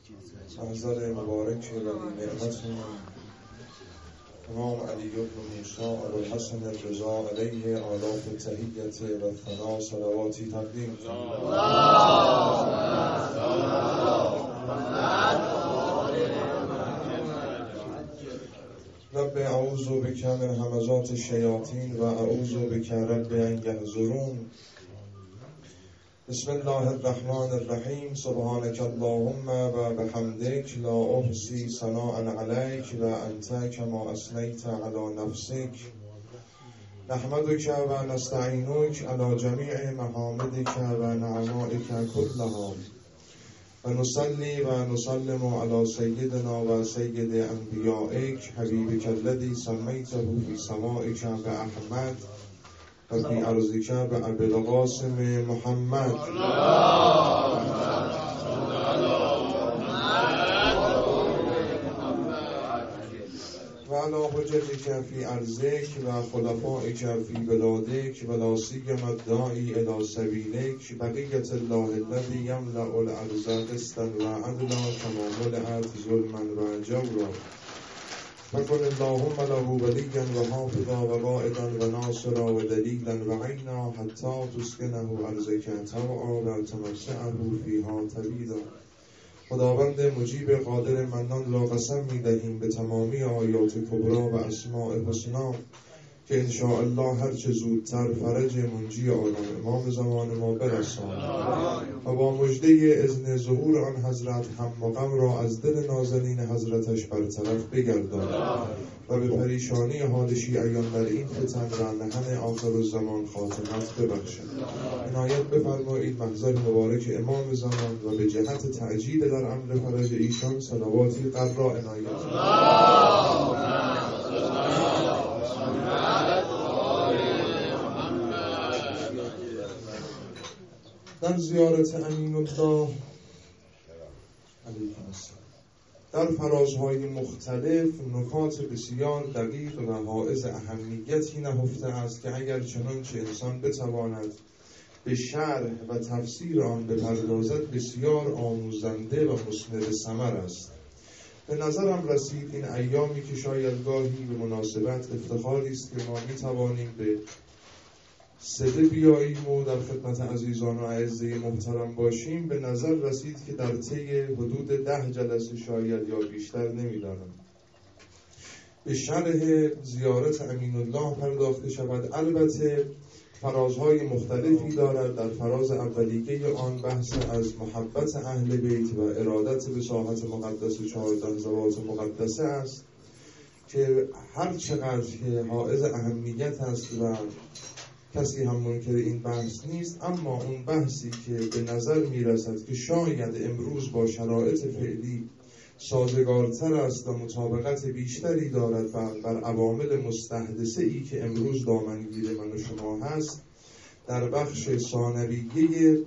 محضر مبارک ولی نعمتون امام علی بن موسی ابوالحسن الرضا علیه آلاف التحیت و الثنا صلواتی تقدیم رب اعوذ بک من همزات الشیاطین و اعوذ بک رب ان یحضرون. بسم الله الرحمن الرحیم. سبحانك اللهم و بحمدک لا احصی ثناء علیک و انت کما اثنیت علی نفسک. نحمدک و نستعینک علی جمیع محامدک و نعمائک كلها و نصلی و نسلم علی سیدنا و سید انبیائک حبیبک الذی سمیته فی سمائک باحمد و فی ارضک بابوالقاسم محمد و علی حجتک فی ارضک و خلفائک فی بلادک و لا سیما الداعی الی سبیلک بقیة الله الذی یملأ الارض قسطا و عدلا کما ملئت ظلما و جورا. فکن اللهم له ولیا و حافظا و قائدا و ناصرا و دلیلا و عینا حتی تسکنه ارضک طوعا و تمتعه فیها طویلا. خداوند مجیب قادر منان را قسم می دهیم به تمامی آیات کبرا و اسماء حسنا که انشاءالله هرچه زودتر فرج منجی عالم امام زمان ما برساند و با مژده اذن ظهور آن حضرت هم و غم را از دل نازنین حضرتش برطرف بگرداند و به پریشانی حال شیعیان در این فتن و نهن آخر الزمان خاتمت ببخشد. عنایت بفرمایید محضر مبارک امام زمان و به جهت تعجیل در امر فرج ایشان صلواتی قرا عنایت. در زیارت امین الله علیه السلام در فرازهای مختلف نکات بسیار دقیق و حائز اهمیتی نهفته است که اگر چنانچه انسان بتواند به شرح و تفسیر آن بپردازد بسیار آموزنده و مسند ثمر است. به نظرم رسید این ایامی که شاید گاهی به مناسبت افتخاری است که ما میتوانیم به صده بیاییم و در خدمت عزیزان و اعزه محترم باشیم، به نظر رسید که در طی حدود 10 جلسه شاید یا بیشتر نمیدانم به شرح زیارت امین الله پرداخته شود. البته فرازهای مختلفی دارد. در فراز اولیه آن بحث از محبت اهل بیت و ارادت به ساحت مقدس 14 ذوات مقدسه است که هر چقدر که حائز اهمیت است و کسی هم منکر این بحث نیست، اما اون بحثی که به نظر میرسد که شاید امروز با شرایط فعلی سازگارتر است و مطابقت بیشتری دارد بر عوامل مستحدثه ای که امروز دامنگیر من و شما هست، در بخش ثانویه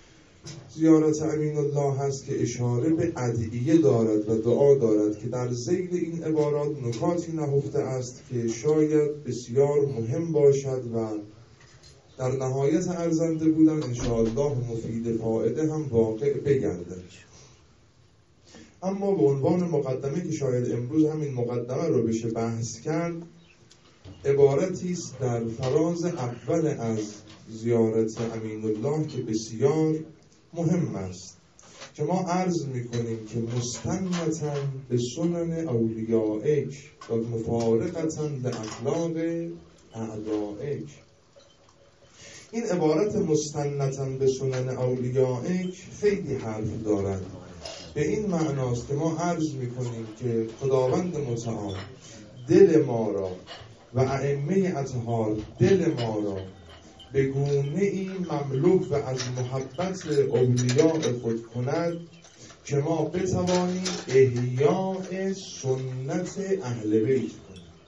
زیارت امین الله هست که اشاره به ادعیه دارد و دعا دارد که در ذیل این عبارات نکاتی نهفته است که شاید بسیار مهم باشد و در نهایت ارزنده بودن انشاءالله مفید فائده هم واقع بگردد. اما به عنوان مقدمه که شاید امروز همین مقدمه رو بشه بحث کرد، عبارتی است در فراز اول از زیارت امین الله که بسیار مهم است که ما عرض میکنیم که مستنتا به سنن اولیائک و مفارقتا لاخلاق اعدائک. این عبارت مستنتا به سنن اولیائک خیلی حرف دارد. به این معناست که ما عرض میکنیم که خداوند متعال دل ما را و ائمه اطهار دل ما را به گونه‌ای مملوک و از محبت اولیاء خود کند که ما بتوانیم احیاء سنت اهل بیت کنیم.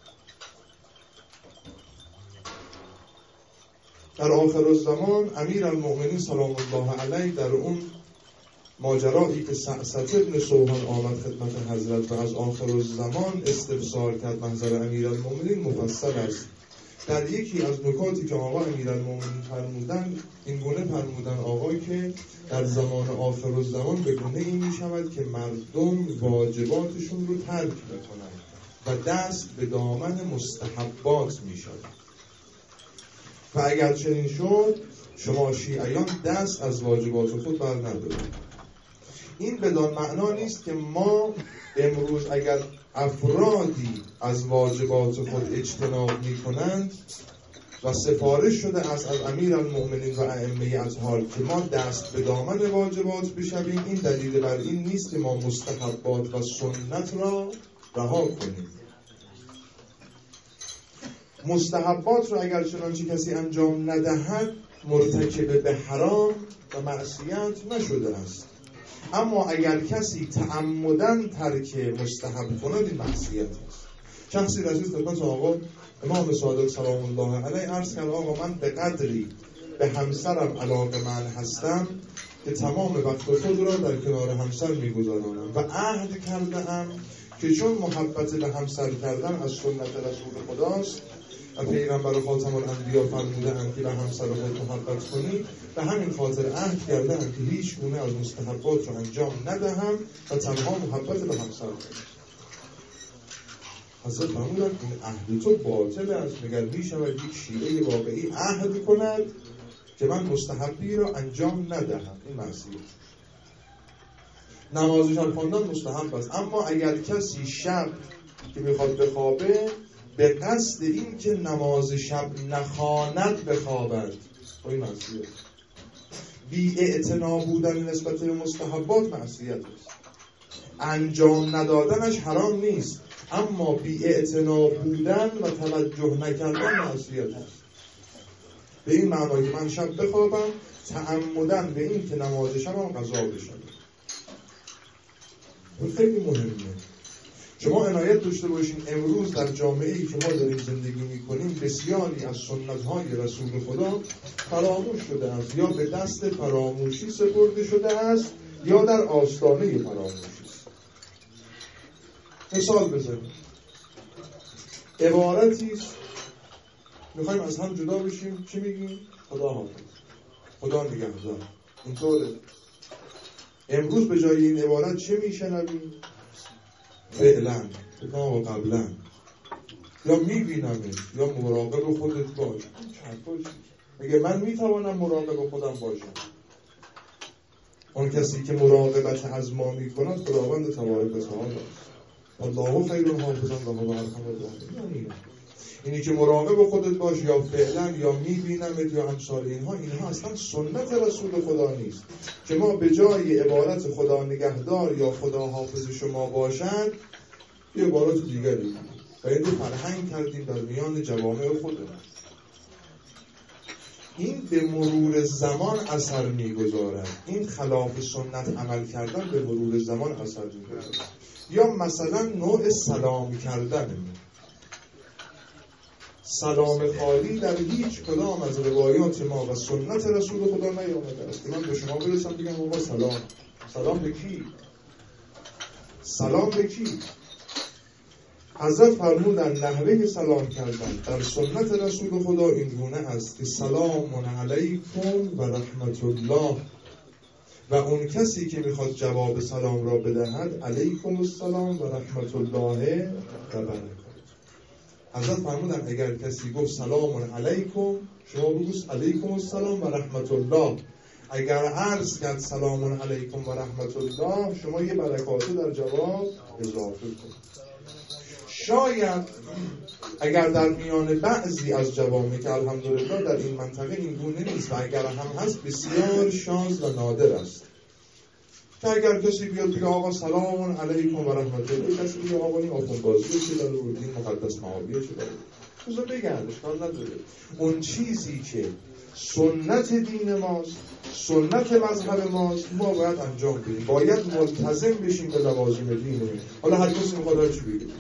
در آخر الزمان امیر المؤمنین سلام الله علیه در اون ماجرایی که سعسط ابن سوحان آمد خدمت حضرت و از آخر الزمان استفسار کرد، محضر امیر المؤمنین مفصل است در یکی از نکاتی که آقا امیرالمومنین فرمودن، این گونه فرمودن آقا که در زمان آخرالزمان به گونه این می شود که مردم واجباتشون رو ترک میکنن و دست به دامن مستحبات می شود. و اگر چنین شد شما شیعیان دست از واجبات خود بر ندارید. این بدان معنا نیست که ما امروز اگر افرادی از واجبات خود اجتناب می کنند و سفارش شده است از امیرالمؤمنین و ائمه اطهار که ما دست به دامن واجبات بشویم، این دلیل بر این نیست که ما مستحبات و سنت را رها کنیم. مستحبات را اگر چنانچه کسی انجام ندهد مرتکب به حرام و معصیت نشده است، اما اگر کسی تعمداً ترک مستحب کند این معصیت است. شخصی رسید خدمت آقا امام صادق سلام الله علیه عرض کرد آقا من به قدری به همسرم علاقه‌مند هستم که تمام وقت خود را در کنار همسر می‌گذرانم و عهد کرده‌ام که چون محبت به همسر کردن از سنت رسول خداست و پیغمبر خاتم الانبیا فرموده‌اند که به همسر خود محبت کنید، به همین خاطر عهد کرده‌ام که هیچ گونه از مستحبات رو انجام ندهم و تنها محبت به همسر کنم. حضرت فرمودند این عهد تو باطل است، مگر می‌شود یک شیعه واقعی عهد کند که من مستحبی را انجام ندهم؟ این معصیت. نماز شب خواندن مستحب است، اما اگر کسی شب که میخواد بخوابه به قصد این که نماز شب نخواند بخوابد، این معصیت. بی‌اعتنا بودن نسبت به مستحبات معصیت است. انجام ندادنش حرام نیست، اما بی‌اعتنا بودن و توجه نکردن معصیت است. به این معنی که من شب بخوابم تعمداً به این که نماز شبم قضا بشه. این خیلی مهمه. شما عنایت داشته باشین امروز در جامعه‌ای که ما داریم زندگی می‌کنیم بسیاری از سنت‌های رسول خدا فراموش شده است، یا به دست فراموشی سپرده شده است یا در آستانه فراموشی است. مثال بزنیم. عبارتی است می‌خوایم از هم جدا بشیم، چی میگیم؟ خدا حافظ، خدا نگهدار. اینطوره. امروز به جای این عبارت چه میشنویم؟ فعلا و قبلا، یا میبینمش یا مراقب خودت باش. میگه من میتوانم مراقب خودم باشم. اون کسی که مراقبت از ما میکند خداوند تبارک و تعالی است. الله خیر حافظا و هو ارحم الراحمین. اینی که مراقب خودت باش یا فعلا یا میبینمت یا امثال اینها اصلا سنت رسول خدا نیست که ما به جای عبارت خدا نگهدار یا خدا حافظ شما باشد یه عبارات دیگری و این رو فرهنگ کردیم در میان جوامع خودمون. این به مرور زمان اثر میگذارد. این خلاف سنت عمل کردن به مرور زمان اثر میگذارد. یا مثلا نوع سلام کردن، سلام خالی در هیچ کدام از روایات ما و سنت رسول خدا نیامده است که من به شما برسم بگم آقا سلام به کی؟ سلام به کی؟ حضرت فرمودن نحوه سلام کردن در سنت رسول خدا این گونه است که سلام علیکم و رحمت الله، و اون کسی که میخواد جواب سلام را بدهد علیکم السلام و رحمت الله و برکاته. حضرت فرمودن اگر کسی گفت سلام علیکم شما بگو علیکم السلام و رحمت الله. اگر عرض کرد سلام علیکم و رحمت الله شما یه برکاته در جواب اضافه کنید. شاید اگر در میان بعضی از جوامع که الحمدلله در این منطقه این گونه نیست و اگر هم هست بسیار شاذ و نادر است که اگر کسی بیاد بگه آقا سلام علیکم و رحمت الله، کسی بگه آقا این آخوند بازیه چه داره، این مقدس معاویه چه داره، بذار بگن اشکال نداره. اون چیزی که سنت دین ماست، سنت مذهب ماست، ما باید انجام بدیم، باید ملتزم بشیم به لوازم دینه. حالا هر کسی میخواد هر چی بگه.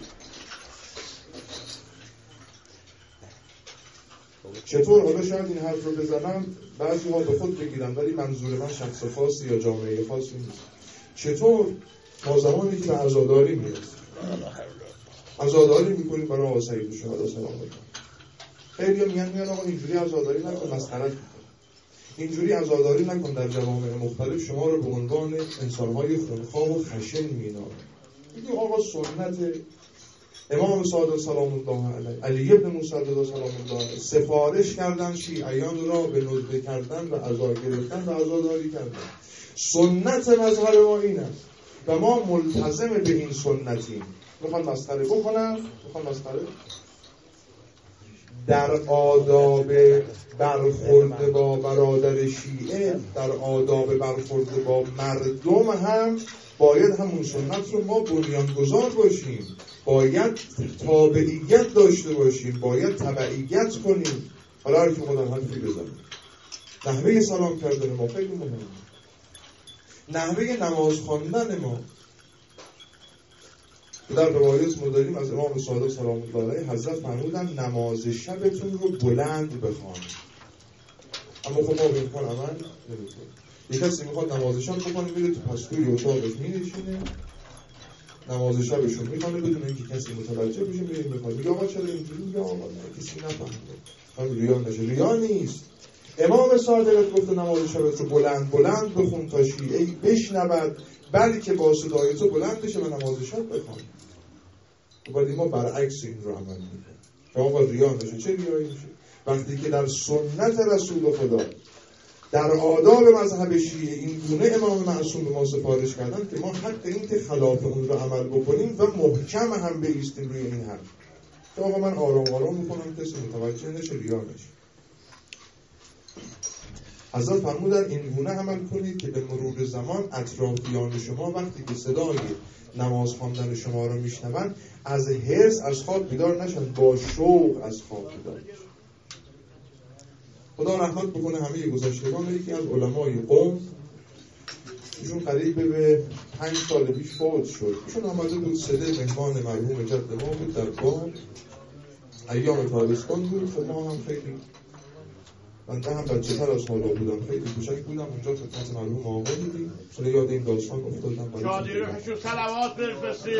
چطور؟ حالا شاید این حرف رو بزنم بعضی ها به خود بگیرن ولی منظور من شخص خاصی یا جامعه خاصی نیست. چطور ما زمانی که به عزاداری میرسیم عزاداری میکنیم برای آقا سید الشهدا سلام علیکم، خیلی میگن آقا اینجوری عزاداری نکن، مسخره‌اش میکنه. اینجوری عزاداری نکن در جوامع مختلف شما رو به عنوان انسان‌های خونخواه و خشن می‌نامه. میگه آقا سنت امام صادق سلام الله علیه، علی ابن موسی رضا سلام الله علیه سفارش کردن شیعیان را به ندبه کردن و عزا گرفتن و عزاداری کردن. سنت مذهب ما این است و ما ملتزم به این سنتیم. میخوان مسخره بکنن، میخوان مسخره در آداب برخورد با برادر شیعه، در آداب برخورد با مردم هم باید همون سنت رو ما بنیانگذار باشیم، باید تابعیت داشته باشیم، باید تبعیت کنیم. حالا هر که خودم حرفی بزنیم. نحوه سلام کردن ما خیلی مهمه، نحوه نماز خواندن ما. در روایت ما داریم از امام صادق سلام الله علیه حضرت فرمودن نماز شبتون رو بلند بخوانید. اما خب ما به این کار عمل نمی‌کنیم. یک کسی میخواد نماز شب بخونه، میره تو پستوی اتاقش مینشینه نماز شبشون میخوانه بدون اینکه کسی متوجه بشه، میره میخواد. میگه آقا چرا اینجوری؟ میگه آقا نه کسی نفهمیده. هم ریا نشه. ریا نیست. امام صادق گفته نماز شبت رو بلند بلند بخون تا شیعه‌ای بشنود، بلکه با صدای تو بلند بشه و نماز شب بخوان. ولی ما برعکس این رو عمل میکنیم. شما ریا نشه. چه ریایی میشه؟ وقتی که در سنت رسول خدا، در آداب مذهب شیعه این گونه امام معصوم به ما سفارش کردن که ما حق این که خلاف اون رو عمل بکنیم و محکم هم بایستیم روی این حرف. که آقا من آرام آرام میکنم کسی متوجه نشه، ریا نشه. حضرت فرمودن این گونه عمل کنید که به مرور زمان اطرافیان شما وقتی که صدای نماز خواندن شما رو میشنون از حرص از خواب بیدار نشن، با شوق از خواب بیدار نشن. خدا رحمت بکنه همه گذشتگان. یکی از علمای قوم، ایشون قریب به 5 سال پیش فوت شد. ایشون آمده بود سده مهمان مرحوم جد ما بود در باغ، ایام تابستان بود. خب ما هم خیلی بنده هم بچه تر از حالا بودم، خیلی کوچک بودم. اونجا خدمت مرحوم آقا بودیم. حالا یاد این داستان افتادم. شادی روحشون صلوات بفرستید.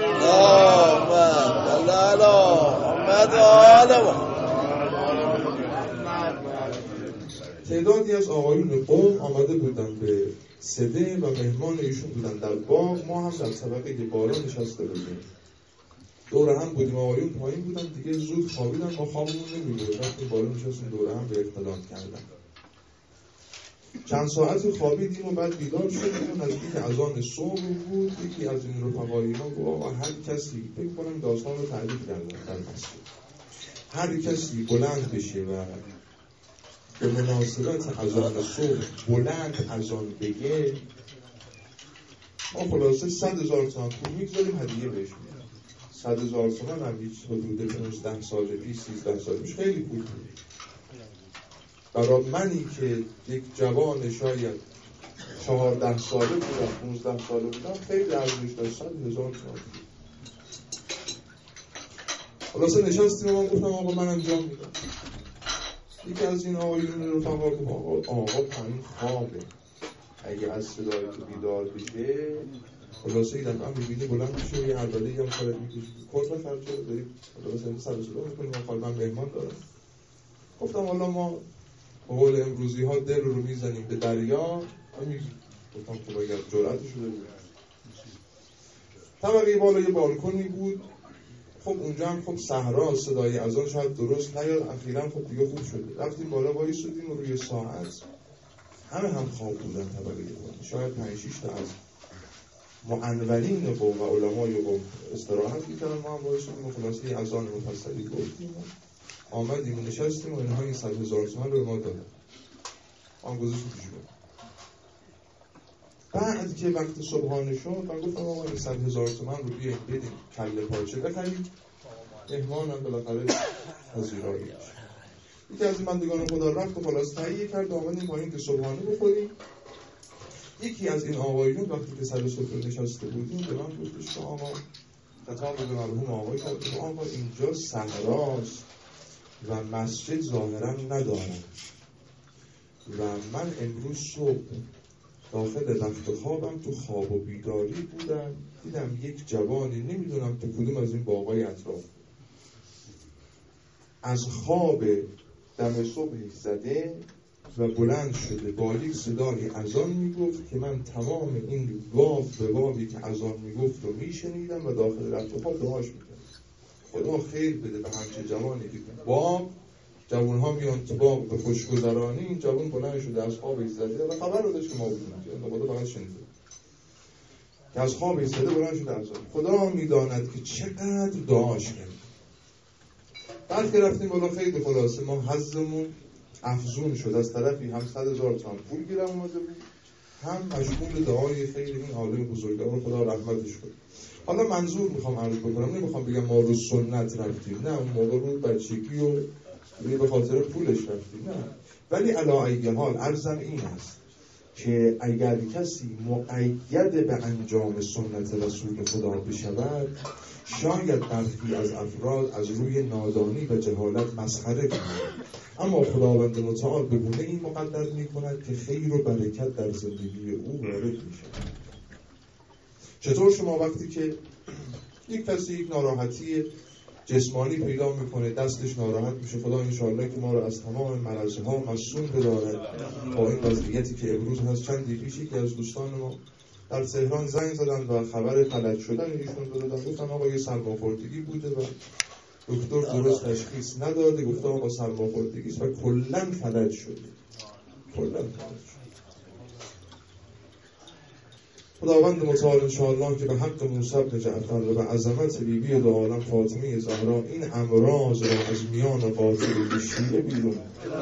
تعدادی از آقایون قوم آمده بودن به سده و مهمان ایشون بودن در باغ. ما هم در طبقه بالا نشسته بودیم، دور هم بودیم. آقایون پایین بودن دیگه، زود خوابیدن. ما خوابمون نمی‌برد، رفتیم بالا نشستیم دور هم به اختلاط کردن. چند ساعت خوابیدیم و بعد بیدار شدیم و نزدیک اذان صبح بود. یکی از این رفقای ما گفت آقا هر کسی، فکر کنم داستان رو تعریف کردن در مسجد، هر کسی بلند بشه و به مناسبت اذان صبح بلند اذان بگه، ما خلاصه 100,000 تومان پول میگذاریم هدیه بهش میدیم. 100,000 تومان هم هیچ حدود 15 سال پیش 13 سال پیش خیلی پول بود. برای منی که یک جوان شاید 14 ساله بودم 15 ساله بودم خیلی ارزش داشت. 100,000 تومان. خلاصه نشستیم و من گفتم آقا من انجام میدم. یکی از این آقایون رفقا گفت آقا پایین خوابه، اگه از صدای تو بیدار بشه خلاصه این دفعه هم ببینی بلند بشه و یه عربده هم خواهد میکشی کن بخرد شده داریم خلاصه سر صدا میکنیم و خواهد من مهمان دارم. گفتم حالا ما به قول امروزی ها دل رو میزنیم به دریا و میگیم. گفتم که باید جرأتش رو بگیم. طبقه بالا یه بالکنی بود. خب اونجا هم خب صحرا، صدای اذان شاید درست نیاد. اخیراً خب دیگه خوب شده. رفتیم بالا وایسادیم و روی ساعت همه هم خواب بودن. طبقه بالا شاید 5-6 تا از معنولین قوم و علمای قوم استراحت می‌کردن. ما هم وایسادیم و خلاصه اذان مفصلی گفتیم و آمدیم نشستیم و اینها این 100,000 تومان رو ما دادن. ما هم گذاشتیم پیش بود. بعد که وقت صبحانه شد من گفتم آقا این 100,000 تومان رو بیایید بدیم کله پاچه بخریم، مهمانم بالاخره پذیرایی بشه. یکی از این بندگان خدا رفت و خلاص تهیه کرد آمدیم پایین که صبحانه بخوریم. یکی از این آقایون وقتی که سر سفره نشسته بودیم به من گفتش که آقا، خطاب به مرحوم آقای کرد که آقا اینجا صحراست و مسجد ظاهرا ندارم و من امروز صبح داخل رخت خوابم تو خواب و بیداری بودم، دیدم یک جوانی نمیدونم تو کدوم از این باغای اطراف از خواب دم صبحی زده و بلند شده با یک صدای اذان میگفت که من تمام این واو به واوی که اذان میگفت رو میشنیدم و داخل رفت خواب دعاش میکردم. خدا خیر بده به همچه جوانی که باب جوان ها میان تو باب به خوشگذرانی، این جوان بلند شده از خواب ایستاده و خبر رو داشت که ما بودیم که خدا فقط شنیده که از خواب ایستاده بلند شده از خدا میداند که چقدر دعاش کرد. بعد که رفتیم بالا خیلی خلاصه ما حظمون افزون شد، از طرفی هم 100,000 تومان پول گیرم اومده بود، هم مشغول دعای خیلی این عالم بزرگوار خدا رحمتش کنه. حالا منظور میخوام عرض بکنم، نمیخوام بگم ما رو سنت رفتیم، نه اون موقع رو بچگی و به خاطر پولش رفتیم، نه، ولی علی ای حال عرضم این است که اگر کسی مقید به انجام سنت رسول خدا بشود، شاید برخی از افراد از روی نادانی و جهالت مسخره کنند، اما خداوند متعال به گونه این مقدر می‌کند که خیر و برکت در زندگی او وارد می‌شود. چطور شما وقتی که یک کسی یک ناراحتی جسمانی پیدا میکنه، دستش ناراحت میشه، خدا انشاءالله که ما رو از تمام مرضها مصون بدارد. با این وضعیتی که امروز هست، چندی پیش یکی از دوستان ما در تهران زنگ زدن و خبر فلج شدن ایشون دادن، گفتن آقا یه سرماخوردگی بوده و دکتر درست تشخیص نداده، گفته آقا سرماخوردگی است و کلاً فلج شده. کلاً فلج شده. خداوند متعال انشاءالله که به حق موسی بن جعفر و به عظمت بیبی دو عالم فاطمه زهرا این امراض را از میان قاطر شیعه بیرون.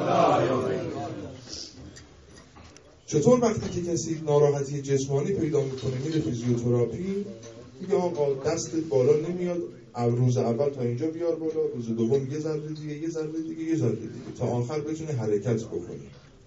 چطور وقتی که کسی ناراحتی جسمانی پیدا میکنه میره فیزیوتراپی، میگه آقا دستت بالا نمیاد، روز اول تا اینجا بیار بالا، روز دوم یه ذره دیگه، یه ذره دیگه، یه ذره دیگه، تا آخر بتونه حرکت بکنه.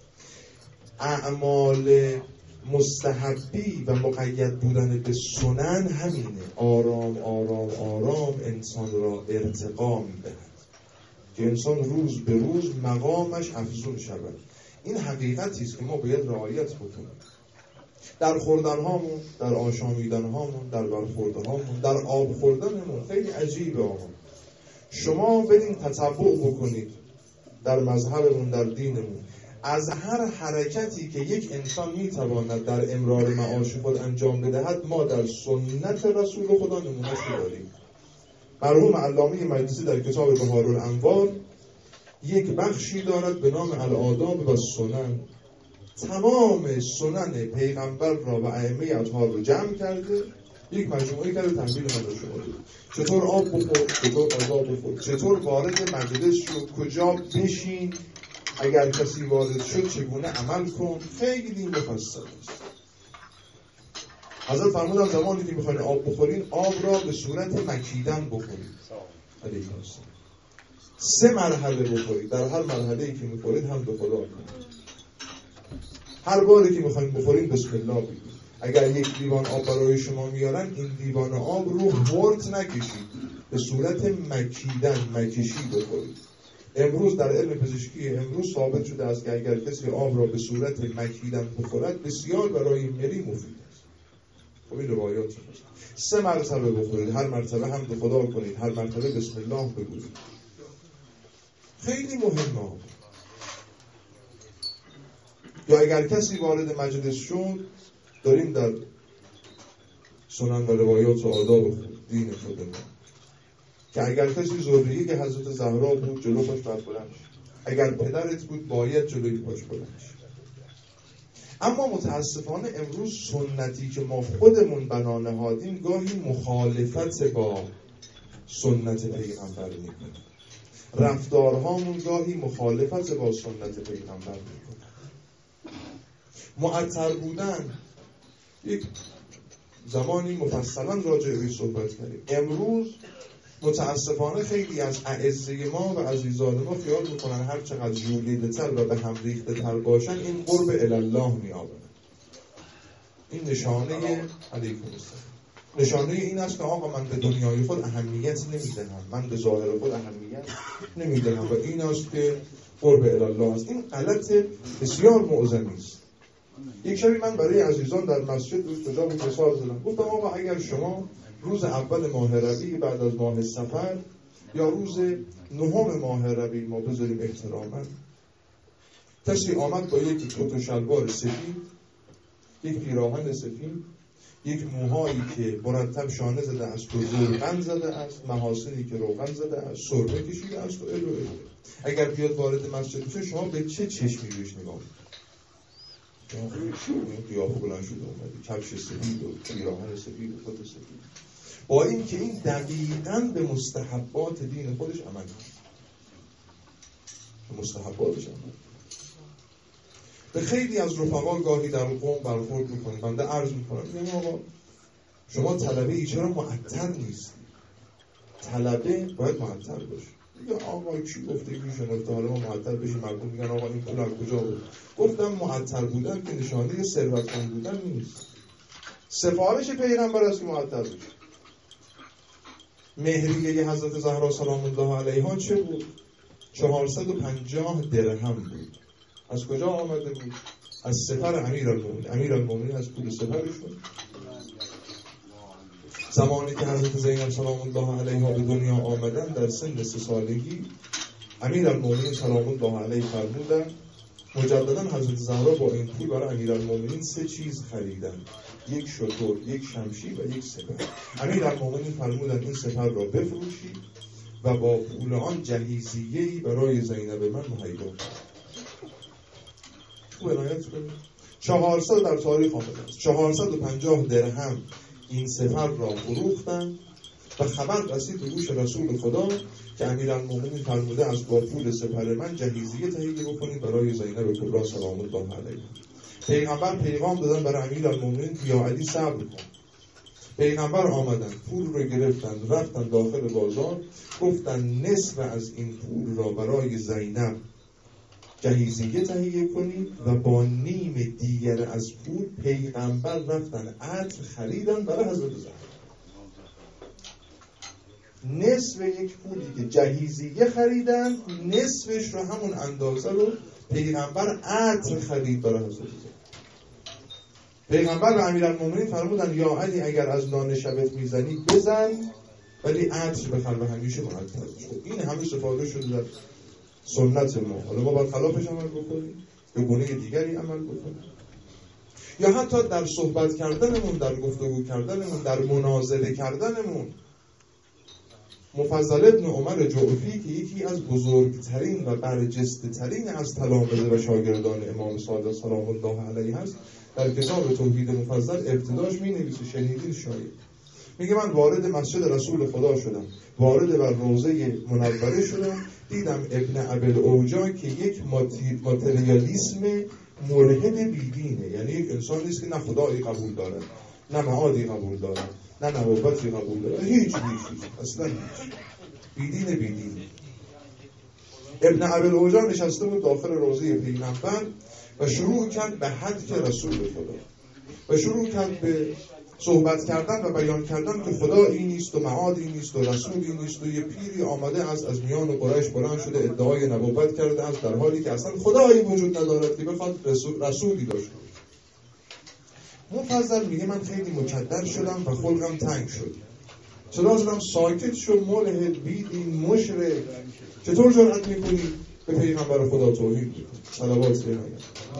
اعمال مستحبی و مقید بودن به سنن همینه، آرام آرام آرام انسان را ارتقا میدهد که انسان روز به روز مقامش افزون شود. این حقیقتی است که ما باید رعایت بکنیم در خوردنهامون، در آشامیدنهامون، در برخوردهامون، در آب خوردنمون. خیلی عجیبه آقا، شما برین تتبع بکنید در مذهبمون، در دینمون، از هر حرکتی که یک انسان میتواند در امرار معاش خود انجام بدهد، ما در سنت رسول خدا نمونه‌اش داریم. مرحوم علامه مجلسی در کتاب بهارالانوار یک بخشی دارد به نام الآداب و سنن، تمام سنن پیغمبر را و ائمه اطهار رو جمع کرده، یک مجموعه کرده تنبیه من رو شما دید. چطور آب بخور، چطور غذا بخور، چطور وارد مجلس شو، کجا بشین، اگر کسی وارد شد چگونه عمل کن. خیلی مفصل است. حضرت فرمودن زمانی که میخواین آب بخورین، آب را به صورت مکیدن بخورید. علیه السلام 3 مرحله بخورید، در هر مرحله‌ای که میخورید هم به خدا کنید. هر باری که میخواین بخورین بسم الله بگید. اگر یک لیوان آب برای شما میارن، این لیوان آب رو هورت نکشید، به صورت مکیدن، مکشی بخورید. امروز در علم پزشکی امروز ثابت شده است که اگر کسی آب را به صورت مکیدن بخورد، بسیار برای مری مفید است. خب این روایات هست. 3 مرتبه بخورید، هر مرتبه حمد خدا کنید، هر مرتبه بسم الله بگویید. خیلی مهمه. یا اگر کسی وارد مجلس شد، داریم در سنن و روایات و آداب دین خودمون که اگر کسی ذریه که حضرت زهرا بود، جلو پاش بلند شه. اگر پدرت بود، باید جلوی پاش بلند شه. اما متاسفانه امروز سنتی که ما خودمون بنا نهادیم گاهی مخالفت با سنت پیغمبر میکنه. رفتارهامون گاهی مخالفت با سنت پیغمبر میکنه. معطر بودن، یک زمانی مفصلا راجع به صحبت کردیم. امروز متاسفانه خیلی از اعزه ما و عزیزان ما خیال میکنن هر چقدر جولیده تر و به هم ریخته تر باشن، این قرب الالله میابن. این نشانه علیکم السلام، نشانه این است که آقا من به دنیای خود اهمیت نمیدهم، من به ظاهر خود اهمیت نمیدهم و این است که قرب الالله است. این غلط بسیار معظمی است. یک شبی من برای عزیزان در مسجد روز کجا بود مثال زدم، گفتم آقا اگر شما روز اول ماه ربیع بعد از ماه صفر یا روز 9 ماه ربیع ما بذاریم احتراما، کسی آمد با یک کت و شلوار سفید، یک پیراهن سفید، یک موهایی که مرتب شانه زده است و روغن زده است، محاسنی که روغن زده است، سرمه کشیده است و الو. اگر بیاد وارد مسجد بشه شما به چه چشمی بهش نگاه می‌کنید؟ قیافه بلند شده اومده، کفش سفید و پیراهن سفید و کت سفید، با این که این دقیقاً به مستحبات دین خودش عمل کرد، به مستحباتش عمل کرد. به خیلی از رفقا گاهی در قوم برخورد میکنیم، بنده عرض میکنم میگم آقا شما طلبه ای چرا معطل نیست؟ طلبه باید معطل باشه. میگه آقا کی گفته که شما حالا ما معطل بشیم؟ مردم میگن آقا این پول از کجا بود؟ گفتم معطل بودن که نشانه ثروتمند بودن نیست. سفارش پیغمبر است که معطل بشه. مهریه حضرت زهرا سلام الله علیها چه بود؟ 450 درهم بود. از کجا آمده بود؟ از سپر امیرالمومنین. امیرالمومنین از پول سپرشون. زمانی که حضرت زینب سلام الله علیها به دنیا آمدن در سن 3 سالگی، امیرالمومنین سلام الله علیه فرمودن مجددا حضرت زهرا با این پول برای امیرالمومنین 3 چیز خریدن، یک شتر، یک شمشیر و یک سپر. امیرالمومنین فرمودن این سپر را بفروشید و با پول آن جهیزیه‌ای برای زینب من مهیا کنید. ولایت کنید. 400 در تاریخ آمده است. 450 درهم این سپر را فروختند و خبر رسید به گوش رسول خدا که امیرالمومنین فرموده از با پول سپر من جهیزیه تهیه بکنید برای زینب کبری سلام الله علیها. پیغمبر پیغام دادن برای امیرالمومنین که یا علی صبر کن. پیغمبر آمدن، پول رو گرفتن، رفتن داخل بازار، گفتن نصف از این پول را برای زینب جهیزیه تهیه کنید و با نیم دیگر از پول پیغمبر رفتن عطر خریدن برای حضرت زهرا. نصف یک پولی که جهیزیه خریدن، نصفش رو همون اندازه رو پیغمبر عطر خرید برای حضرت زهرا. پیغمبر و امیرالمومنین فرمودن یا علی اگر از نان شبت میزنی بزن ولی عطر بخر و همیشه معطر شد. این همه استفاده شده در سنت ما. حالا ما باید خلافش عمل بکنیم، به گونه دیگری عمل بکنیم، یا حتی در صحبت کردنمون، در گفتگو کردنمون، در مناظره کردنمون. مفضل ابن عمر جعفی که یکی از بزرگترین و برجسته ترین از تلامذه و شاگردان امام صادق سلام الله علیه است، در کتاب توحید مفضل ابتداش می نویسه، شنیدین شاید، میگه من وارد مسجد رسول خدا شدم، وارد بر روضه منوره شدم، دیدم ابن ابوالعوجا که یک ماتریالیسم ملحد بیدینه، یعنی یک انسان نیست که نه خدایی قبول داره، نه معادی قبول داره، نه نبوتی قبول داره، هیچ اصلا هیچ، بیدینه. ابن ابوالعوجا نشسته بود داخل روضه پیغمبر و شروع کرد به حد رسول خدا و شروع کرد به صحبت کردن و بیان کردن که خدا این نیست و معادی نیست و رسولی نیست و یه پیری آمده است از میان قریش بلند شده ادعای نبوت کرده است در حالی که اصلا خدایی وجود ندارد که بخواد رسولی داشته. مفضل میگه من خیلی مکدر شدم و خلقم تنگ شد، صدا زدم ساکت شو ملحد بیدین مشرک، چطور جرأت میکنی به پیغمبر خدا توهین میکنی؟ صلوات علیه.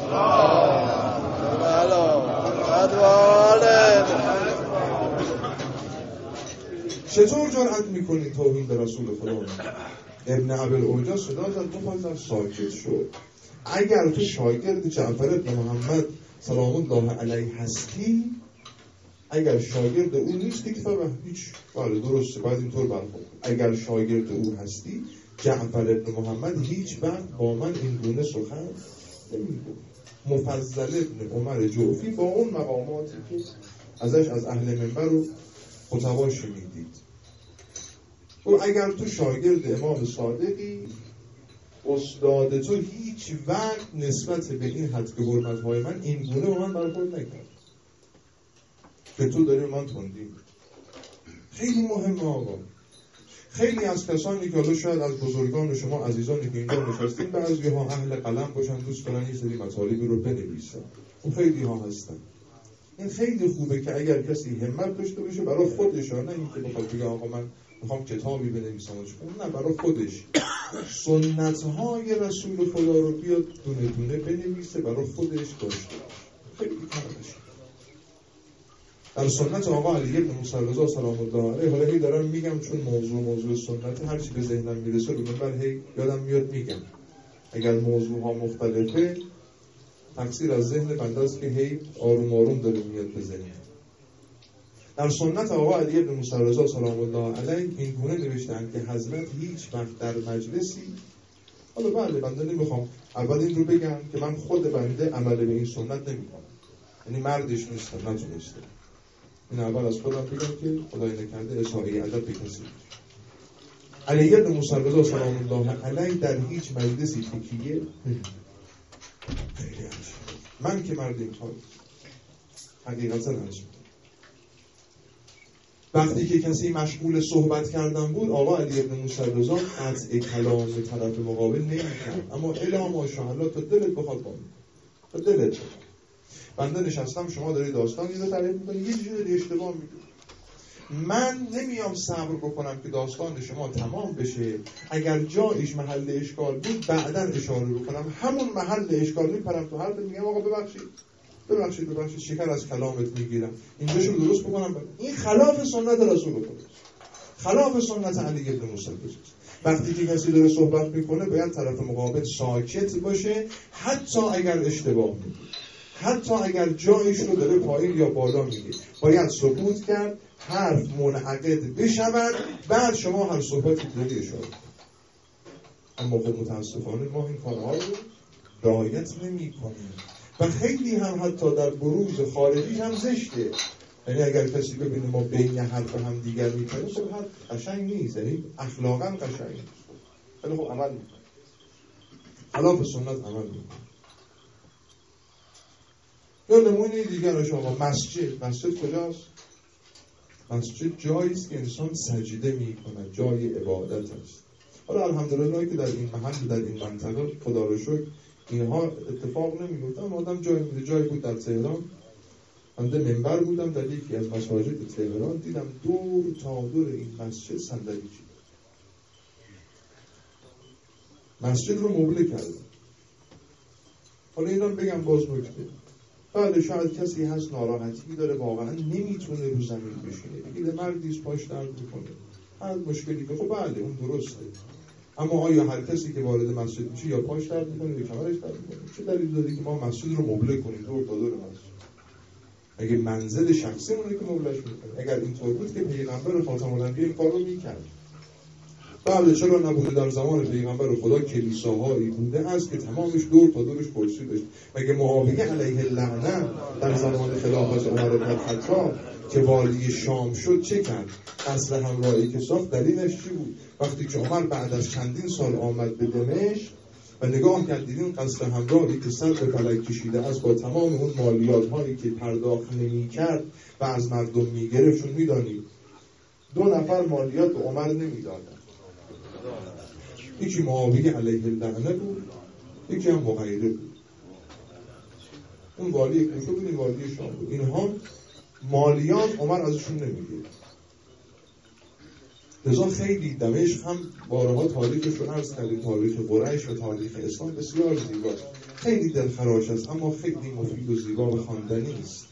چطور جرأت میکنی توهین به رسول خدا؟ ابن ابوالعوجا صدا زد مفضل ساکت شد. اگر تو شاگرد جعفر بن محمد سلام الله علیه هستی، اگر شاگرد او نیستی که هیچ، بله درسته باید اینطور برخورد. اگر شاگرد او هستی، جعفر بن محمد هیچ وقت با من این گونه سخن نمیگه. مفضل ابن عمر جعفی با اون مقاماتی که ازش از اهل منبر و خطبا شنیدید، و اگر تو شاگرد امام صادقی، استاد تو هیچ وقت نسبت به این حد که حرمت‌های من این گونه با من برخورد نکرد که تو داری من تندی. خیلی مهمه آقا. خیلی از کسانی که حالا شاید از بزرگان شما عزیزانی که اینجا نشستین، بعضی ها اهل قلم باشن، دوست دارن یه سری مطالبی رو بنویسن، اون خیلی ها هستن. این خیلی خوبه که اگر کسی همت داشته باشه برای خودش، نه اینکه بخواد بگه آقا من میخوام کتابی بنویسم و چون، نه، برای خودش سنت‌های رسول خدا رو بیاد دونه دونه بنویسه، برای خودش داشته. خیلی کارش در سنت آقا علی بن موسی رضا سلام الله علیه، حالا هی دارم میگم چون موضوع سنت، هر چی به ذهنم میرسه رو منبر هی یادم میاد میگم. اگر موضوع ها مختلفه تقصیر از ذهن بنده است که هی آروم آروم داره میاد به ذهن. در سنت آقا علی بن موسی رضا سلام الله علیه این گونه نوشتند که حضرت هیچ وقت در مجلسی، حالا بله بنده نمیخوام اول این رو بگم که من خود بنده عمل به این سنت نمیکنم، یعنی مردش نیستم، نتونسته. این اول از خودم بگم که خدای نکرده اساءه ادب به کسی. علی بن موسی رضا سلام الله علیه در هیچ مجلسی تکیه خیلی عجیب. من که مرد این کار حقیقتا عجیب. وقتی که کسی مشغول صحبت کردن بود آقا علی بن موسی رضا قطع کلام به طرف مقابل نمی‌کرد، اما الا ماشاءالله تا دلت بخواد باشه، تا دلت. بنده نشستم، شما داری داستانی رو تعریف می‌کنی، یه چیزی داری اشتباه می‌گی. من نمیام صبر بکنم که داستان شما تمام بشه، اگر جایش محل اشکال بود بعداً اشاره بکنم، همون محل اشکال میپرم تو حرف، میگم آقا ببخشید شکر از کلامت میگیرم، اینجاشو درست بکنم. این خلاف سنت رسول خدا، خلاف سنت علی بن موسی رضا. وقتی که کسی داره صحبت میکنه باید طرف مقابل ساکت باشه، حتی اگر اشتباه میگه، حتی اگر جایش رو داره پایین یا بالا میگه، باید سکوت کرد، حرف منعقد بشود، بعد شما هر صحبتی داری اشاره. اما خب متاسفانه ما این کارها رو رعایت نمی‌کنیم و خیلی هم حتی در بروز خارجی هم زشته. یعنی اگر کسی ببینه ما بین حرف هم دیگر می‌کنیم، خب حرف قشنگ نیست، یعنی اخلاقاً قشنگ نیست، ولی خب عمل می‌کنه، خلاف سنت عمل می‌کنه. یا نمونه دیگر شما مسجد کجاست؟ مسجد جایی است که انسان سجده می‌کند، جای عبادت است. حالا الحمدلله که در این محل، در این منطقه خدا رو شکر اینها اتفاق نمی‌افتاد، اما آدم جایی بود در تهران، بنده منبر بودم در یکی از مساجد تهران، دیدم دور تا دور این مسجد صندلی چیده، مسجد رو مبله کردن. حالا اینا بگم باز نکته، بله شاید کسی هست ناراحتی داره، واقعا نمیتونه رو زمین بشینه، بگیره مردیست پاش درد میکنه، هر مشکلی که خب بله اون درسته، اما آیا هر کسی که وارد مسجد میشه یا پاش درد میکنه یا کمرش درد میکنه؟ چه دلیل داره که ما مسجد رو مبله کنیم دور تا دور مسجد؟ اگه منزل شخصی مونه که مبلهش میکنه. اگر اینطور بود که پیغمبر خاتم الانبیا این کار رو میکرد. بله چرا نبوده؟ در زمان پیغمبر خدا کلیساهایی بوده است که تمامش دور تا دورش کرسی داشت. مگه معاویه علیه اللعنه در زمان خلافت عمر بن الخطاب که والی شام شد چه کرد؟ قصر حمرایی که ساخت دلیلش چی بود؟ وقتی که عمر بعد از چندین سال آمد به دمشق و نگاه کرد دیدین قصر حمرایی که سر به فلک کشیده است، با تمام اون مالیات هایی که پرداخت نمی کرد و از مردم می گرفت، چون می دانید 2 نفر مالیات به عمر نمی دادن، یکی معاویه علیه اللعنه بود، یکی هم مغیره بود. اون والی کوفه بود، این والی شام بود. اینها مالیات عمر ازشون نمیگیره. لذا خیلی دمشق هم بارها تاریخش رو عرض کردیم، تاریخ قریش و تاریخ اسلام بسیار زیباست، خیلی دلخراش است، اما خیلی مفید و زیبا و خواندنی است.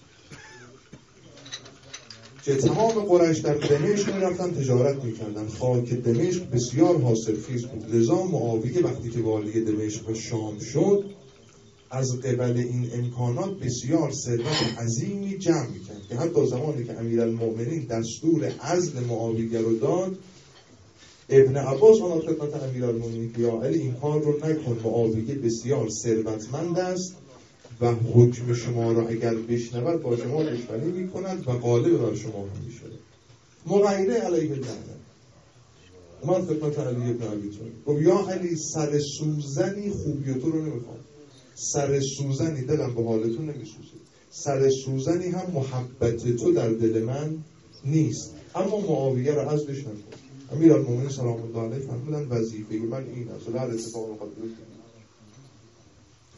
که تمام قریش در دمشق می‌رفتن تجارت می‌کردن، خاک دمشق بسیار حاصلخیز بود. لذا معاویه وقتی که والی دمشق و شام شد، از قبل این امکانات بسیار ثروت عظیمی جمع می‌کرد که حتی زمانی که امیرالمؤمنین دستور عزل معاویه رو داد، ابن عباس آمد خدمت امیرالمؤمنین که یا علی این کار رو نکن، معاویه بسیار ثروتمند است و حکم شما را اگر بشنود با شما دشمنی می‌کند و غالب بر شما هم می‌شود. مغیره علیه اللعنه اومد خدمت علی بن ابی طالب، گفت یا علی سر سوزنی خوبی تو رو نمی‌خوام، سر سوزنی دلم به حال تو نمی‌سوزه، سر سوزنی هم محبت تو در دل من نیست، اما معاویه را عزلش نکن. امیرالمؤمنین سلام الله علیه فرمودند وظیفه من این است، هر اتفاق می‌خواد بیفته.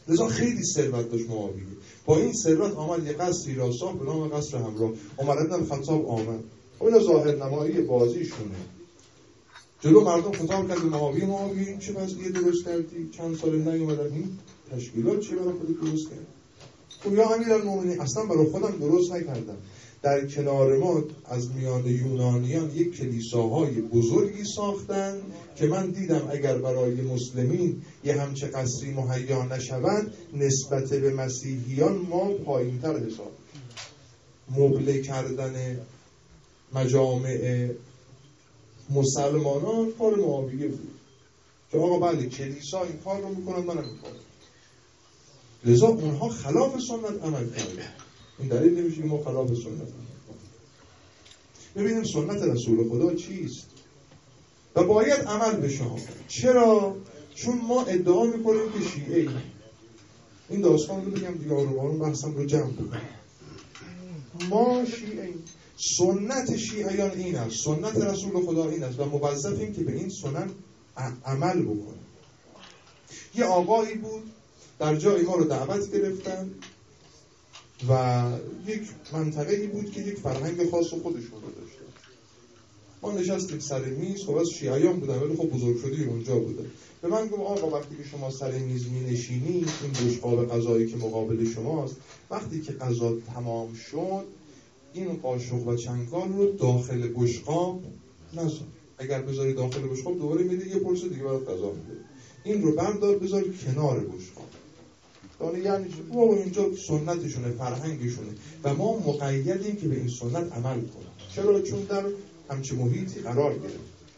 لذا خیلی ثروت داشت معاویه. با این ثروت آمد یه قصری را ساخت به نام قصر همراه. عمر بن الخطاب آمد. اینا ظاهر نمایی بازیشونه. جلو مردم خطاب کرد به معاویه: معاویه این چه وضعیه درست کردی؟ چند سال نیومدن این تشکیلات چه برای خودت درست کردی؟ خب یا امیرالمومنین اصلا برای خودم درست نکردم. در کنار ما از میان یونانیان یک کلیساهای بزرگی ساختن که من دیدم اگر برای مسلمین یه همچه قصری مهیا نشود نسبت به مسیحیان ما پایین‌تر حساب. مبله کردن مجامع مسلمانان کار معاویه بود که آقا بله کلیسا این کار رو میکنن، منم این کار. لذا اونها خلاف سنت عمل کردن. این دلیل نمیشه که ما خلاف سنت عمل کنیم. ببینیم سنت رسول خدا چیست و باید عمل بشه. چرا؟ چون ما ادعا میکنیم که شیعه ایم. این داستان رو بگم دیگه آروم بحثم رو جمع بکنم. ما شیعه ایم. سنت شیعیان این است، سنت رسول خدا این است و موظفیم که به این سنت عمل بکنیم. یه آقایی بود در جای ما رو دعوت گرفتن و یک منطقه‌ای بود که یک فرهنگ خاص خودشون رو داشته. ما نشستیم سر میز، خب از شیعیان بودن ولی خب بزرگ شدی اونجا بودن. به من گفت آقا وقتی که شما سر میز می‌نشینی، این بشقاب غذایی که مقابل شماست، وقتی که غذا تمام شد این قاشق و چنگال رو داخل بشقاب نذار. اگر بذاری داخل بشقاب دوباره میده یه پرسه دیگه برات غذا میده. این رو بردار بذار کنار بشقاب. یعنی بابا اینجا سنتشونه، فرهنگشونه و ما مقیدیم که به این سنت عمل کنیم. چرا؟ چون در همچه محیطی قرار گرفت.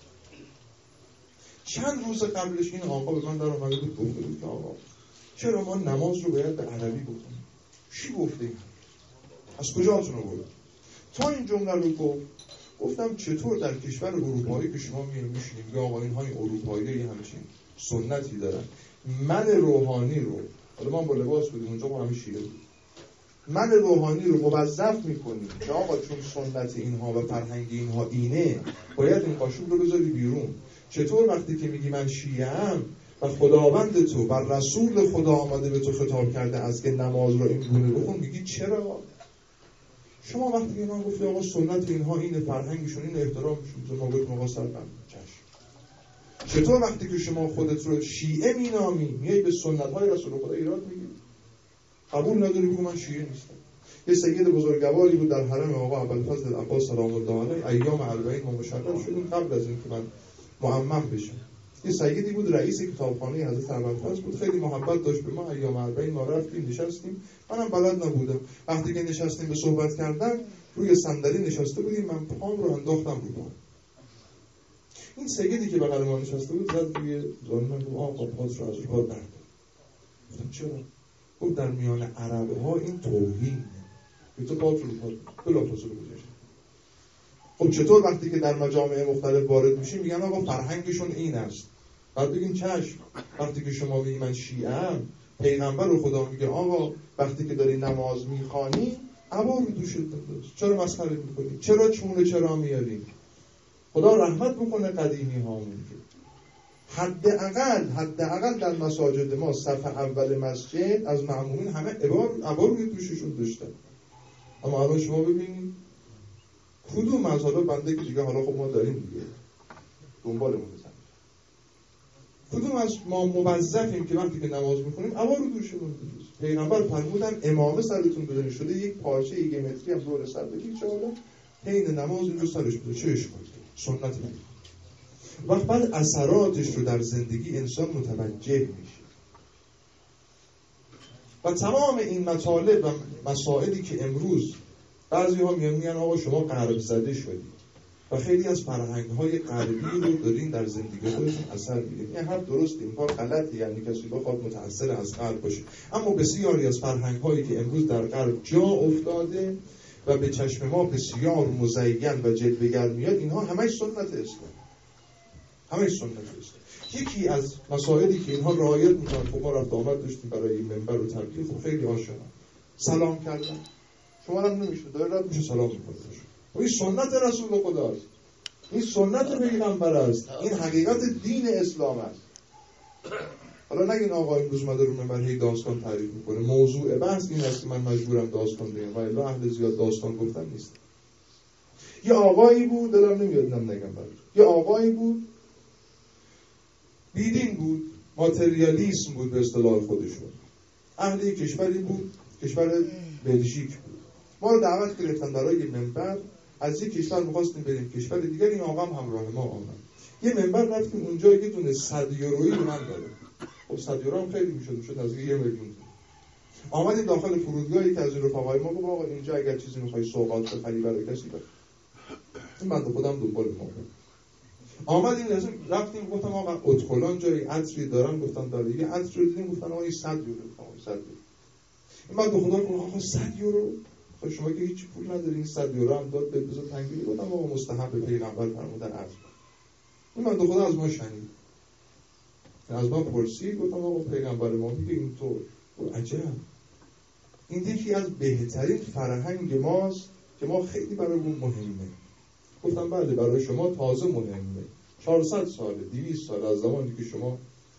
چند روز قبلش این آقا به من در اومده بود گفته بود که آقا چرا ما نماز رو باید به عربی بکنیم؟ چی گفته؟ از کجاتون آورد؟ تا این جمله رو گفتم چطور در کشور اروپایی که شما میشینیم یا آقا اینهای اروپایی همچین سنتی دارن، من روحانی رو، حالا ما با لباس بودیم اونجا با همه شیعه بود، من روحانی رو موظف میکنیم که آقا چون سنت اینها و فرهنگ اینها اینه باید این قاشق رو بذاری بیرون. چطور وقتی که میگی من شیعه‌ام و خداوند تو و رسول خدا آمده به تو خطاب کرده از که نماز رو این گونه بخون، میگی چرا؟ شما وقتی که من گفتی آقا سنت اینها اینه، فرهنگشون اینه، احترامشون تو موقع مقاصر بند چشم. چطور وقتی که شما خودت رو شیعه مینامی میای به سنت‌های رسول خدا ایراد میگیری؟ قبول نداری بگو من شیعه نیستم. یه سید بزرگواری بود در حرم آقا ابوالفضل عباس سلام الله علیه، ایام 40 ما مشرف شدیم قبل از اینکه من معمم بشم. یه سیدی بود رئیس کتابخانه حضرت ابوالفضل بود، خیلی محبت داشت به ما. ایام 40 ما رفتیم نشستیم، منم بلد نبودم. وقتی که نشستیم به صحبت کردن روی صندلی نشسته بودیم، من پام رو انداختم رو پام. این سیدی که بغل ما نشسته بود زد روی زانوی من گفت آقا پات رو از رو بردار. گفتم چرا؟ گفت در میان عرب‌ها این توهینه. تو پات رو بلافاصله گذاشت. خب چطور وقتی که در مجامع مختلف وارد میشیم میگن آقا فرهنگشون این است، بعد بگیم چشم. وقتی که شما میگی من شیعه‌ام، پیغمبر رو خدا میگه آقا وقتی که داری نماز میخوانی عبا رو دوشت بنداز، چرا مسخره میکنی؟ چرا چونه چرا میاری؟ خدا رحمت بکنه قدیمی هامون که حداقل در مساجد ما صف اول مسجد از مأمومین همه عبا روی دوششون داشتن. اما الان شما ببینید کدوم از حالا بنده که دیگه حالا خب ما داریم دیگه دنبالمون بزنیم، کدوم از ما موظفیم که وقتی که نماز میخونیم عبا رو دوشمون بزنیم؟ پیغمبر فرمودن امامه سرتون بدونی شده یک پارچه 1 متری هم دور سر بگیر چه حالا حین نماز این رو سرش بده، چه اشکالی؟ سنت نگید. وقت بعد اثراتش رو در زندگی انسان متوجه میشه و تمام این مطالب و مسائلی که امروز بعضی ها میگن آقا شما غرب زده شدید و خیلی از فرهنگ‌های غربی رو دارین در زندگی خودتون اثر می‌گیرید. این حرف درسته، این کار غلطه، یعنی کسی بخواد متأثر از غرب باشه. اما بسیاری از فرهنگ‌هایی که امروز در غرب جا افتاده و به چشم ما بسیار مزین و جلوه‌گر میاد، اینها همش سنت اسلام. همش سنت اسلام. یکی از مسائلی که اینها رعایت می‌کنن، خب ما رفت آمد داشتیم برای منبر و تبلیغ، خب خیلی آشنا سلام کردن. شما هم نمیشه داره رد میشه سلام میکنه. این سنت رسول خداست، این سنت پیغمبر است، این حقیقت دین اسلام است. حالا نگین آقا امروز اومده رو منبر هی داستان تعریف میکنه. موضوع بحث این است که من مجبورم داستان بگم و الا اهل زیاد داستان گفتن نیست. یه آقایی بود، دلم نمیاد نگم براتون. یه آقایی بود، بیدین بود، ماتریالیسم بود به اصطلاح خودشون. اهل کشوری بود، کشور بلژیک بود. ما رو دعوت گرفتن برای منبر، از یک کشور می‌خواستیم بریم کشور دیگر. این آقا هم همراه ما آمد. یه منبر رفتیم اونجا، یه دونه 100 یورویی به من داد. خب 100 یورو هم خیلی میشد نزدیک 1 میلیون. آمدیم داخل فرودگاهی که از رفقای ما گفت آقا اینجا اگر چیزی می‌خوای سوغات بخری برای کسی بخر. این بنده خودم دنبال ما بود. آمدیم رفتیم گفتم آقا ادخلان جای عطری دارن، گفتن داره. یه عطر رو دیدیم گفتن آقا 100 یورو. 100 یورو. این بنده خدا گفت آقا 100 یورو؟ خب شما که هیچ پول ندارین، 100 یورو هم داد بذار تنگی. گفتم آقا مستحب پیغمبر فرمودن عطر. این بنده خدا از ما شنید. از ما پرسید، گفتم آقا پیغمبر ما میگه اینطور. عجب. این یکی از بهترین فرهنگ ماست که ما خیلی برامون مهمه. گفتم بله برای شما تازه مهمه. 400 ساله 200 سال از زمانی که شما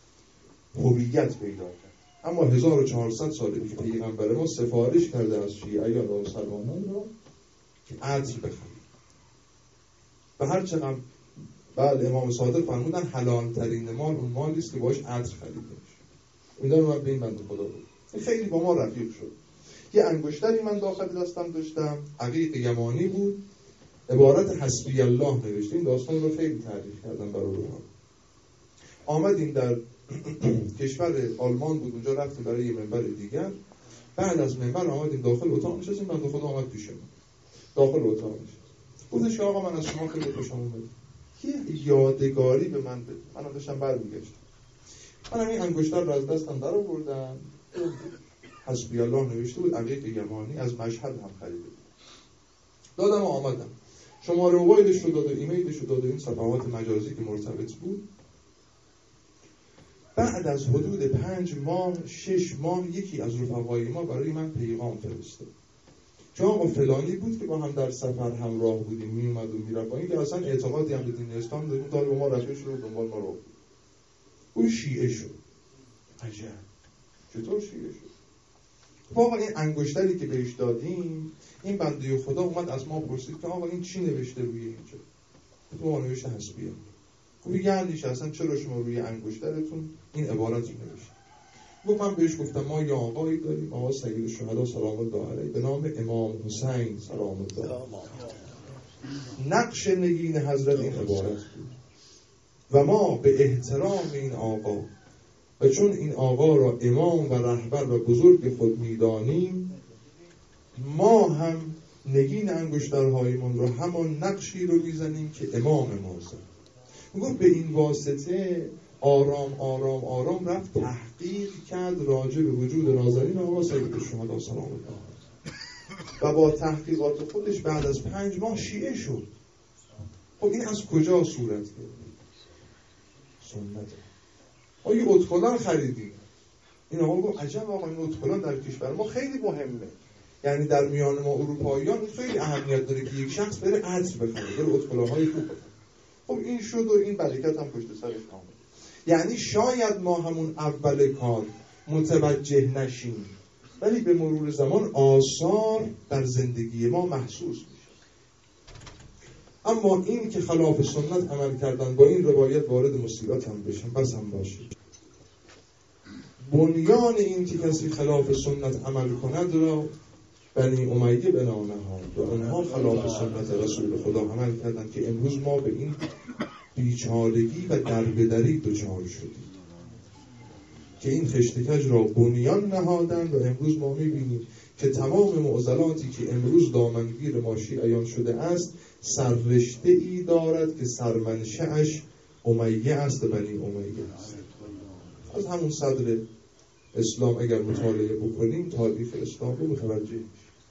هویت پیدا کرد، اما 1400 ساله که پیغمبر ما سفارش کرده از شیعیان و مسلمانان را که عطر بخرید. و هر چقدر بله امام صادق فرمودن حلال ترین مال اون مالی است که باش عطر خریده میشه. اینا رو من به این بنده خدا بود. خیلی با ما رفیق شد. یه انگشتری من داخل دستم داشتم، عقیق یمانی بود، عبارت حسبی الله نوشته. این داستان رو خیلی تعریف کردم برای روحان. آمدیم در کشور آلمان بود، اونجا رفتیم برای یه منبر دیگر. بعد از منبر آمدیم داخل اتاق نشستیم، بنده خدا آمد پیش ما داخل اتاق نشست. گفتش آقا من از شما خیلی خوشم اومد، یه یادگاری به من بده. من داشتم برمیگشتم، من این انگشتر رو از دستم در آوردم، حسبی الله نوشته بود، عقیق یمانی، از مشهد هم خریده بود. دادم و آمدم. شماره موبایلش رو داد و ایمیلش رو داد و این صفحات مجازی که مرتبط بود. بعد از حدود 5 ماه 6 ماه یکی از رفقای ما برای من پیغام فرستاد. چون آقا فلانی بود که با هم در سفر همراه بودیم، می اومد و میرفت، با این که اصلا اعتقادی هم به دین اسلام داریم، تا با ما رفیق شد و دنبال ما رو بود. اون شیعه شد. عجب. چطور شیعه شد؟ واقعا این انگشتری که بهش دادیم، این بنده خدا اومد از ما پرسید که آقا این چی نوشته روی اینجا؟ تو ما نوشته حسبیه. گفت یعنی اصلا چرا شما روی انگشترتون این عبارت رو نوشته؟ گفت من بهش گفتم ما یه آقایی داریم، آقا سید الشهدا سلام الله علیه، به نام امام حسین سلام الله علیه. نقش نگین حضرت این عبارت بود و ما به احترام این آقا و چون این آقا را امام و رهبر و بزرگ خود می‌دانیم، ما هم نگین انگشترهایمان را همان نقشی رو میزنیم که امام ما زد. میگفت به این واسطه آرام آرام آرام رفت تحقیق کرد راجع به وجود نازنین آقا سید الشهدا سلام الله و با تحقیقات خودش بعد از 5 ماه شیعه شد. خب این از کجا صورت گرفت؟ سنت. یه ادخلان خریدیم. این آقا گفت عجب آقا این ادخلان در کشور ما خیلی مهمه. یعنی در میان ما اروپاییان خیلی اهمیت داره که یک شخص بره عطر بخره، بره ادخلان‌های خوب بخره. خب این شد و این برکت هم پشت سرش آمد. یعنی شاید ما همون اول کار متوجه نشیم، ولی به مرور زمان آثار در زندگی ما محسوس میشه. اما این که خلاف سنت عمل کردن با این روایت وارد مصیبت هم بشن بس هم باشه. بنیان این که کسی خلاف سنت عمل کند را بنی امیه بنا نهاد و اونها خلاف سنت رسول خدا عمل کردن که امروز ما به این بیچارگی و دربدری دچار شدیم که این خشتکج را بنیان نهادند و امروز ما میبینیم که تمام معضلاتی که امروز دامنگیر ما شیعیان شده است سررشته ای دارد که سرمنشأش امیه است و بنی امیه است. از همون صدر اسلام اگر مطالعه بکنیم تاریخ اسلام رو متوجه میشیم.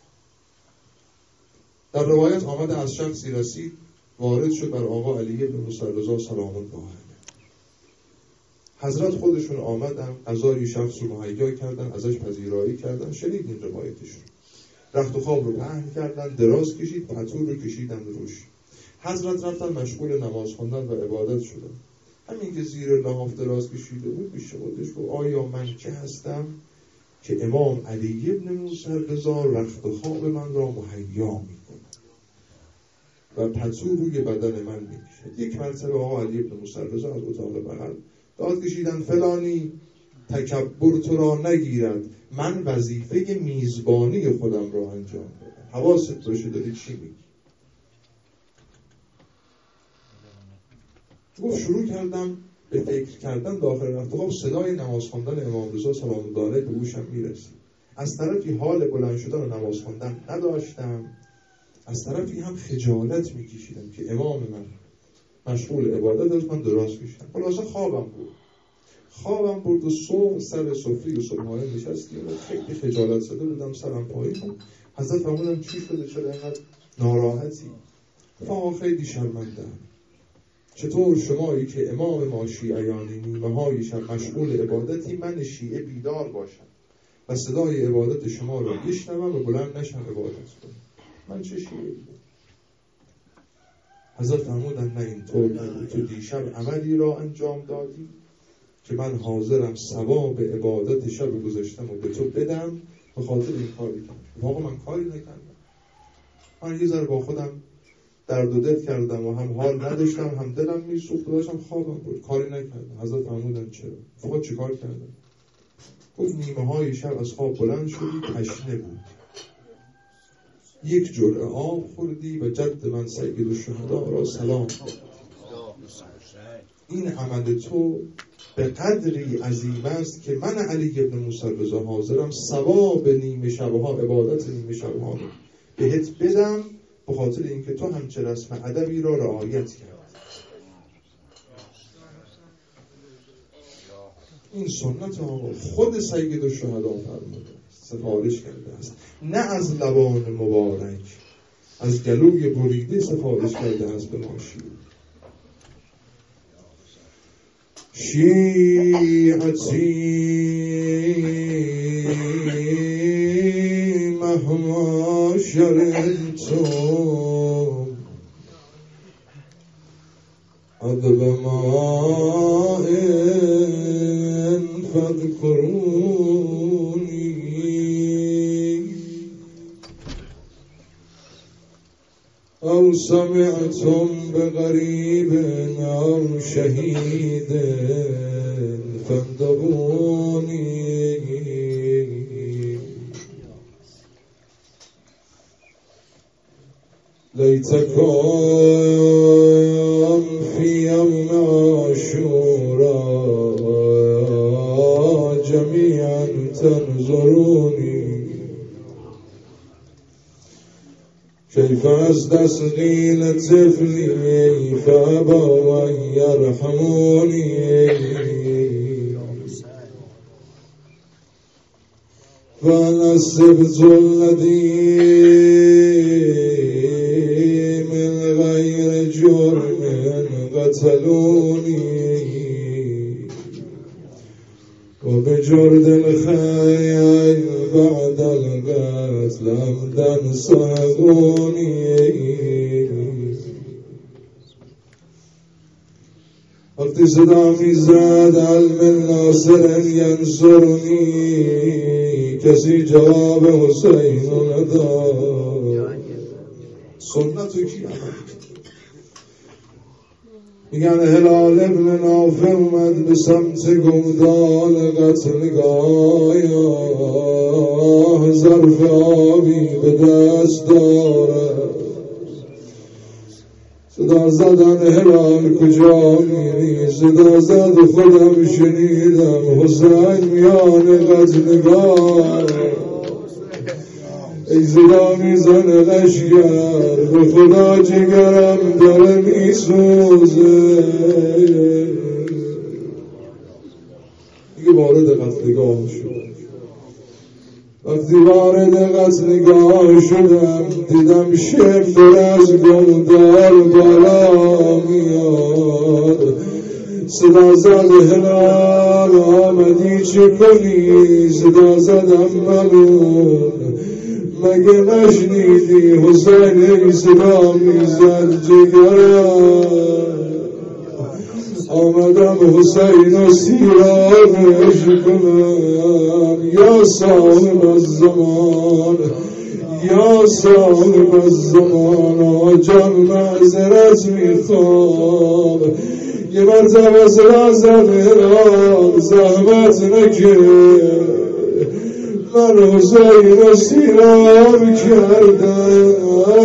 در روایت آمده از شخصی رسید وارد شد بر آقا علی بن موسی رضا سلام الله علیه. حضرت خودشون آمدن، غذای شخص رو مهیا کردن، ازش پذیرایی کردن. شنید این روایتشون. رخت و خواب رو پهن کردن، دراز کشید، پتو رو کشیدن روش. حضرت رفتن مشغول نماز خواندن و عبادت شدن. همین که زیر لحاف دراز کشیده بود پیش خودش گفت آیا من که هستم که امام علی ابن موسی رضا رخت خواب من را مهیا می‌کند و پتو روی بدن من می‌کشد. یک مرتبه آقا علی ابن موسی رضا از اتاق بغل داد کشیدن فلانی تکبر تو را نگیرد، من وظیفه میزبانی خودم را انجام دادم، حواست باشه داری چی میگی. گفت شروع کردم به فکر کردن داخل رفت خواب، صدای نماز خواندن امام رضا سلام الله علیه به گوشم میرسید. از طرفی حال بلند شدن و نماز خواندن نداشتم، از طرفی هم خجالت میکشیدم که امام من مشغول عبادت است، من دراز کشیدم. خلاصه خوابم برد و صبح سر سفره و صبحانه نشستیم و خیلی خجالت زده بودم، سرم پایین. حضرت فرمودن چی شده، چرا اینقدر ناراحتی؟ گفتم خیلی شرمنده‌ام. چطور شمایی که امام ما شیعیانی نیمه های شب مشغول عبادتی، من شیعه بیدار باشم و صدای عبادت شما را بشنوم و بلند نشم عبادت کنم؟ من چه شیعه‌ای؟ حضرت فرمودن نه اینطور نبود، تو دیشب عملی را انجام دادی که من حاضرم ثواب عبادت شب گذاشتم و به تو بدم به خاطر این کاری کردم. واقعا من کاری نکردم، من یه ذره با خودم درد و دل کردم و هم حال نداشتم هم دلم میسوخت و داشتم خوابم بود، کاری نکردم. حضرت فرمودن چرا؟ فقط چیکار کردم؟ گفت نیمه های شب از خواب بلند شدی، تشنه بود، یک جرعه آب خوردی و جد من سید الشهدا را سلام دادی. این عمل تو به قدری عظیم است که من علی ابن موسی رضا حاضرم ثواب نیمه شبها، عبادت نیمه شبها رو بهت بدم به خاطر اینکه تو همچه رسم ادبی را رعایت کرد. این سنت آقا خود سید الشهدا فرموده، سفارش کرده است، نه از لبان مبارک، از گلوی بریده سفارش کرده است به ماشی. شیعتی مهما شرعتم عذب ماء فاذكروني أو سمعتم بغريب أو شهيد فانتظروني ليتكم في يوم عاشوراء جميعا تنظروني كيف أستسقي لطفلي فأبوا أن يرحموني فأنا السبت الذي من غير جرم قتلوني وبجرد الخيل بعد القتل عمدا صاغوني. وقتی صدا میزد علم ناصر ینصرنی کسی جواب حسین نداد. سنت کی میگن هلال ابن نافع اومد به سمت گودال قتلگاه، ظرف آبی به دست دارد، صدا زدن هلال کجا میری؟ صدا زد خودم شنیدم حسین میان قتلگاه. ای صدا میزنه لشگر به خدا جگرم داره میسوزه. دیگه وارد قتلگاه شد. وقتی وارد قتلگاه شدم دیدم شمر از گلدار بالا میاد. صدا زد هلال آمدی چه کنی؟ صدا زدم ملون مگه نشنیدی حسین صدا میزد جگرم آمدم حسین و سیرانش کنم یا صاحب الزمان یا صاحب الزمان جان معذرت میخوام یه مرتبه از رازم ایران زحمت نکرد من حسین و سیران کردم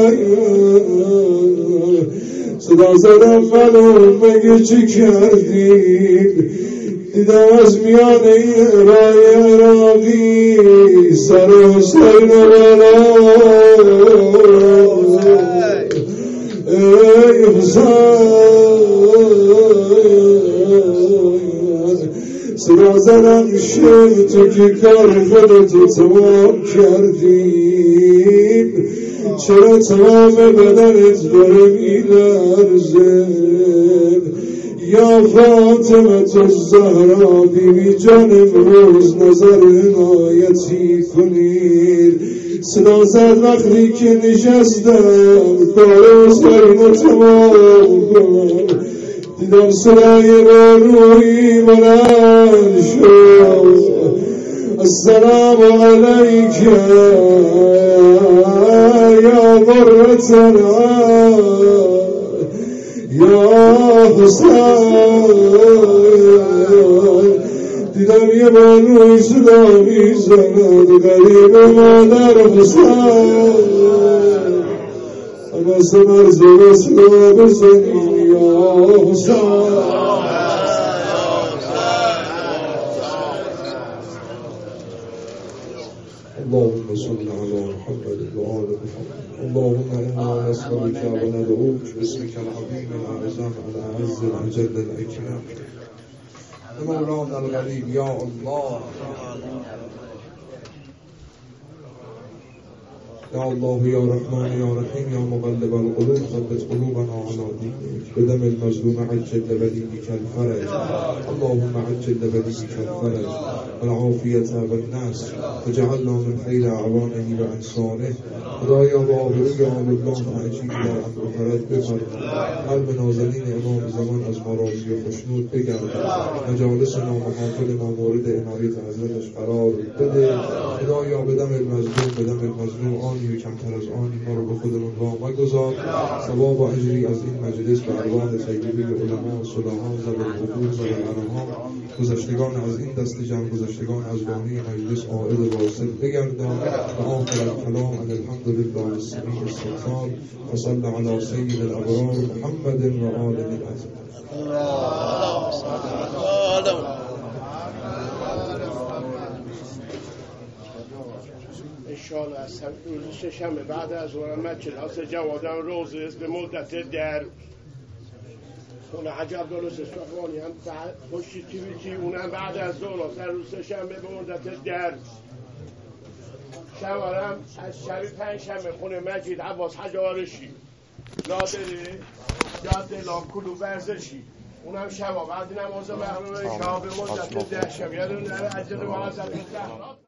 صدا زدم منو مگه چی کردید دیدم از میان این رای عراقی سر حسین و بالا ای حسین صدا زدم شد تو که کار خودتو تمام کردیم چرا تمام بدنت داره میلرزه یا فاطمه الزهرا بیبی جان امروز نظر عنایتی کنید صدا زد وقتی که نشستم کار حسین تمام کنم دیدم صدای روی بلند شد السلام علیک یا قرة یا حسین دیدم یه بانوی صدا میزند غریب مادر حسین اما سمر زیر صدا بزنی یا حسین اللهم صل على محمد وآل محمد اللهم إنا نسألك وندعوك باسمك العظيم الأعظم الأعز الأجل الأكرم مولانا الغريب يا الله يا الله يا رحمن يا رحيم يا مقلب القلوب ثبت قلوبنا على دينك بدم المظلوم عجل لوليك الفرج اللهم عجل لوليك الفرج والعافية والناس وجعلنا من خير أعوانه وأنصاره خدایا با آبروی الله عجیب در امر فرج بفرما قلب نازنین امام زمان از مراضی و خشنود بگرد مجالس نامحافل ما مورد عنایت حضرتش قرار بده خدایا بدم المظلوم آنی و کمتر از آنی ما رو به خودمون وا مگذار ثواب و اجری از این مجلس به ارواح طیبه علما و صلحا ذوی القبور و الارحام گذشتگان از این دست جمع گذشتگان از بانی مجلس عائد واصل بگردان و آخر الکلام الحمد لله السمیع الستار و صلی علی سید الابرار محمد و آله الاطهار. انشاءالله از روز ششنبه بعد از ظهر کلاس جوادم روزه است به مدت 10 روز. اون حاج عبدالله صفوانی هم پشت تیویتی اونم بعد از ظهر سر روز شنبه به مدت 10 روز. شوارم از شب 5 شنبه خونه مجید عباس حجارشی لادره جاده لاکلو ورزشی اونم شبا بعد نماز مغرب شب به مدت 10 شب یادون نره عجل و حضرت